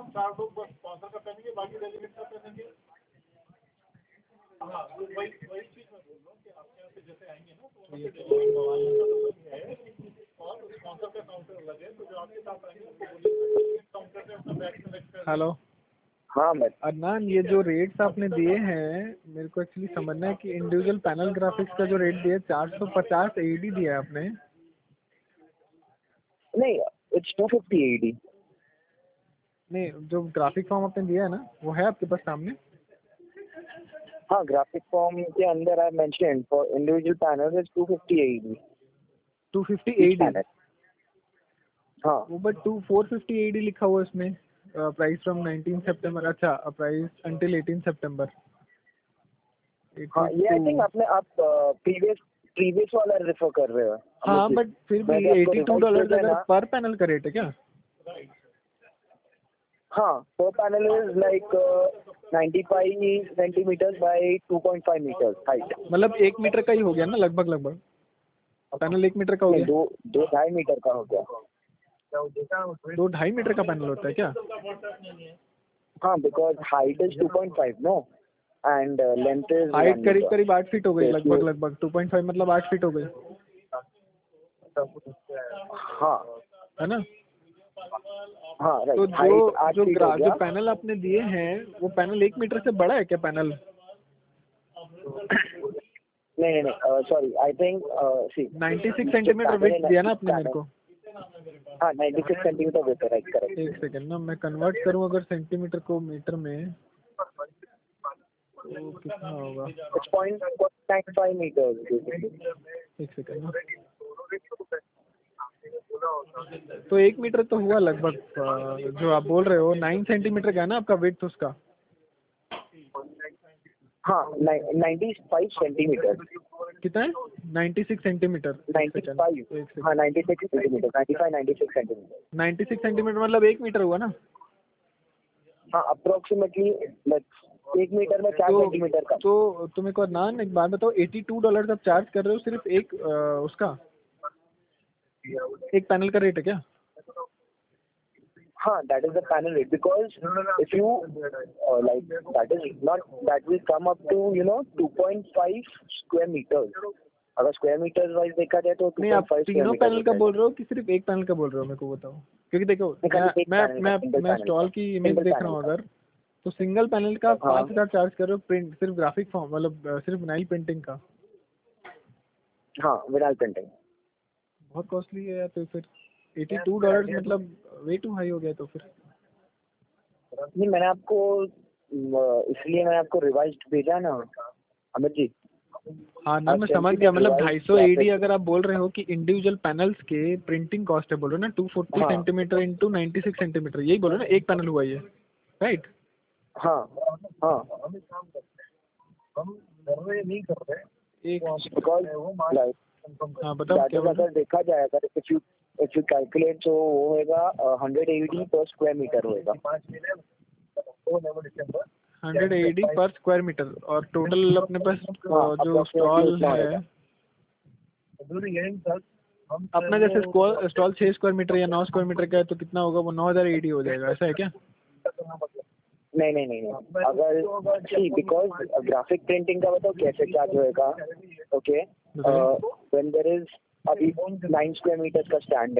हम 4 लोग बस स्पॉन्सर का पहनेंगे, बाकी डेलीवेट का पहनेंगे। हाँ वही चीज़ मैं बोल रहा हूँ कि आपके यहाँ से जैसे आएंगे ना तो वहाँ पे डेलीवेट का है और स्पॉन्सर का काउंटर अलग है, तो जो आपके साथ आएंगे उनको बोलिए काउंटर पे अपना बैग सेलेक्ट कर। हेलो हाँ मैं अदनान, ये जो रेट्स आपने दिए हैं मेरे को एक्चुअली समझना है कि इंडिविजुअल पैनल ग्राफिक्स का जो रेट दिया 450 AED दिया है आपने। नहीं, इट्स 250 AED। नहीं, जो ग्राफिक फॉर्म आपने दिया है ना वो है आपके पास सामने? हाँ, ग्राफिक फॉर्म के अंदर I mention for individual panel is 250 AED। 250 each AED? panel। हाँ वो बट 450 AED लिखा हुआ है इसमें। प्राइस फ्रॉम 19 सितंबर। अच्छा, प्राइस अंटिल 18 सितंबर। हाँ, ये आई थिंक आप प्रीवियस वाला रेफर कर रहे हो। हाँ बट फिर भी $82 अगर पर पैनल का रेट है क्या? हाँ, पर panel is like 95 centimetre by 2.5 metre height. मतलब 1 मीटर का ही हो गया ना लगभग। पैनल 1 मीटर का हो गया? 2-2.5 मीटर का हो गया। 2-2.5 मीटर का पैनल होता है क्या? हाँ, because height is 2.5 no, and length is height करीब 8 फीट हो गई लगभग। 2.5 मतलब 8 फीट हो गई। हाँ है ना? हाँ तो राइट। जो पैनल आपने दिए हैं वो पैनल 1 मीटर से बड़ा है क्या पैनल? नहीं, sorry, I think 96 centimetre width दिया ना आपने मेरे को? हाँ, 96 सेंटीमीटर विड्थ है, राइट, करेक्ट। एक सेकंड ना, मैं कन्वर्ट करूँ अगर सेंटीमीटर को मीटर में तो कितना होगा? 0.95 मीटर। एक सेकंड ना। तो 1 मीटर तो हुआ लगभग। जो आप बोल रहे हो 9 सेंटीमीटर का है ना आपका विड्थ उसका? हाँ, 95 सेंटीमीटर। कितना है? 96 सेंटीमीटर। 95। हाँ, 96 सेंटीमीटर, 96 सेंटीमीटर। 96 सेंटीमीटर मतलब 1 मीटर हुआ ना? हाँ, अप्रोक्सीमेटली 1 मीटर में 4 सेंटीमीटर का। तो तुम्हें को अदनान एक बात बताओ, $82 आप चार्ज कर रहे हो सिर्फ एक उसका एक पैनल का रेट है क्या? हाँ, that is the panel rate, because if you like that will come up to 2.5 square meters। अगर स्क्वायर मीटर्स वाइज देखा जाए तो नहीं, आप तीनों पैनल का बोल रहे हो कि सिर्फ एक पैनल का बोल रहे हो? मेरे को बताओ, क्योंकि देखो मैं स्टॉल की इमेज देख रहा हूँ अगर, तो सिंगल पैनल का 5,000 चार्ज कर रहे हो प्रिंट, सिर्फ ग्राफिक फॉर्म मतलब सिर्फ विनाइल प्रिंटिंग का। हाँ, विनाइल प्रिंटिंग बहुत कॉस्टली है यार। तो फिर $82 मतलब वे टू हाई हो गया। तो फिर नहीं, इसलिए मैंने आपको रिवाइज्ड भेजा ना अमित जी। हाँ ना, मैं समझ गया। मतलब 250 AED अगर आप बोल रहे हो कि इंडिविजुअल पैनल्स के प्रिंटिंग कॉस्ट है, बोल रहे हो ना 240 सेंटीमीटर इंटू 96 सेंटीमीटर, यही बोलो ना एक पैनल हुआ ये, राइट? हाँ हाँ, एक हाँ, बताओ क्या। अगर देखा जाए, अगर इफ यू कैलकुलेट तो वो होएगा 100 AED पर स्क्वायर मीटर होएगा। 100 AED पर स्क्वायर मीटर। और टोटल अपने पास जो स्टॉल है अपना, जैसे स्टॉल 6 स्क्वायर मीटर या 9 स्क्वायर मीटर का है तो कितना होगा? वो 9,000 AED हो जाएगा, ऐसा है क्या? नहीं, अगर बिकॉज ग्राफिक प्रिंटिंग का बताओ कैसे चार्ज होएगा। ओके, व्हेन देयर इज अभी 9 स्क्वायर मीटर का स्टैंड है,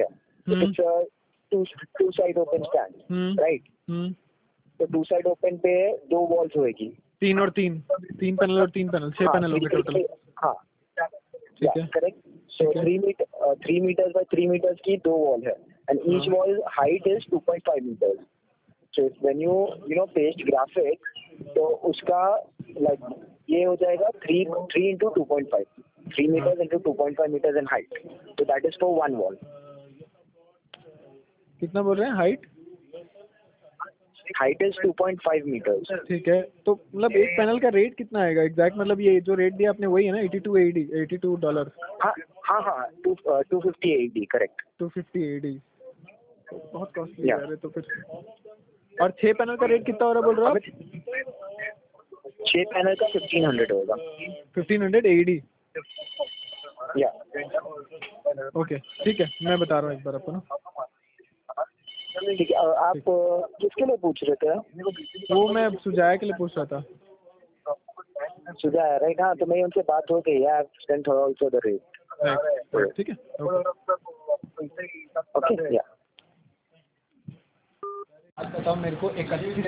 two side open stand, right? तो टू साइड ओपन पे 2 वॉल्स होएगी, 3 और 3 पैनल और 3 पैनल, 6 पैनल हो गए टोटल। हाँ, ठीक है, correct. So 3 metre by 3 metres की 2 वॉल है, and each wall height is 2.5 metres. So when you paste graphic, तो उसका like ये हो जाएगा 3 into 2.5, 3 meters into 2.5 meters in height, so that is for one wall। कितना बोल रहे हैं हाइट? Height is 2.5 meters। ठीक है, तो मतलब एक पैनल का रेट कितना आएगा एग्जैक्ट? मतलब ये जो रेट दिया आपने वही है ना, $82? हाँ, 250 AED, करेक्ट। 250 AED बहुत कॉस्टली है तो फिर। और 6 पैनल का रेट कितना हो रहा बोल रहे हो आप? 6 पैनल का 1500 होगा। 1500 AED? या ओके, ठीक है, मैं बता रहा हूँ एक बार आपको ना। ठीक है। आप किसके लिए पूछ रहे थे? वो मैं सुजाया के लिए पूछ रहा था। सुजाया, राइट? हाँ, तो मेरी उनसे बात हो गई है। Sent also the rate. Right, ठीक है, ओके। ओके, या आज बताओ मेरे को 31